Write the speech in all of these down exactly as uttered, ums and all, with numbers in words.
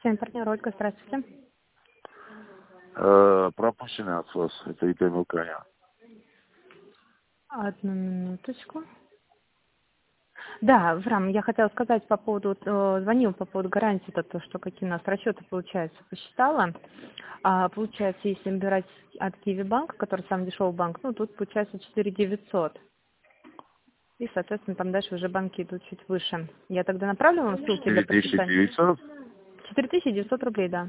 Всем партнер Ольга, здравствуйте. Э, пропущенный от вас. Это ИП Мелконя. Одну минуточку. Да, Врам, я хотела сказать по поводу, э, звонила по поводу гарантии, то, то, что какие у нас расчеты получаются, посчитала. А, получается, если брать от Киви банка, который самый дешевый банк, ну, тут получается четыре девятьсот. И, соответственно, там дальше уже банки идут чуть выше. Я тогда направлю вам ссылки для четыре тысячи подписания. девятьсот? четыре тысячи девятьсот рублей, да.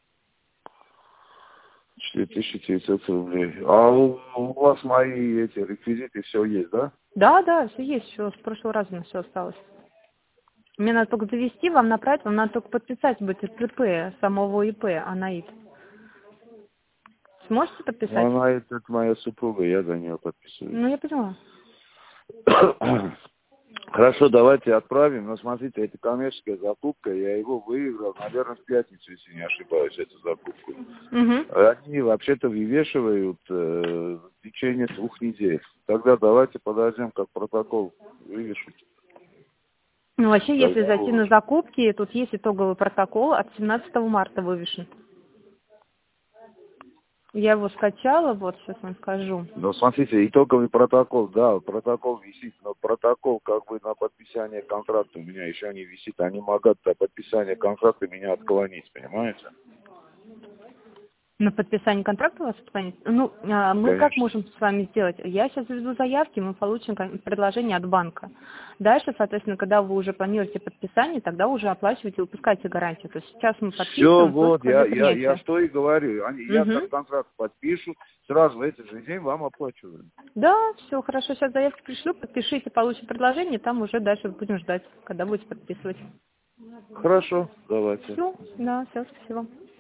четыре тысячи девятьсот рублей. А у, у вас мои эти реквизиты все есть, да? Да, да, все есть, все, с прошлого раза на все осталось. Мне надо только завести, вам направить, вам надо только подписать будет ЦП самого ИП, Анаит. Сможете Ну, подписать? она это моя супруга, я за нее подписываюсь. Ну, я поняла. Хорошо, давайте отправим. Но смотрите, это коммерческая закупка. Я его выиграл, наверное, в пятницу, если не ошибаюсь, эту закупку. Угу. Они вообще-то вывешивают э, в течение двух недель. Тогда давайте подождем, как протокол вывешут. Ну, вообще, если Тогда зайти на выложим. закупки, тут есть итоговый протокол от семнадцатого марта вывешен. Я его скачала, вот, сейчас вам скажу. Но смотрите, итоговый протокол, да, протокол висит, но протокол как бы на подписание контракта у меня еще не висит. Они могут до подписания контракта меня отклонить, понимаете? На подписание контракта у вас отклонить? Ну, а, мы как Конечно. можем с вами сделать? Я сейчас введу заявки, мы получим кон- предложение от банка. Дальше, соответственно, когда вы уже планируете подписание, тогда уже оплачиваете и выпускаете гарантию. То есть сейчас мы Все, подписываем вот, только я, для я, я принятия. что и говорю. Они, я как Угу. контракт подпишу, сразу в этот же день вам оплачиваю. Да, все, хорошо. Сейчас заявки пришлю, подпишите, получите предложение, там уже дальше будем ждать, когда будете подписывать. Хорошо, давайте. Все, да, все, спасибо.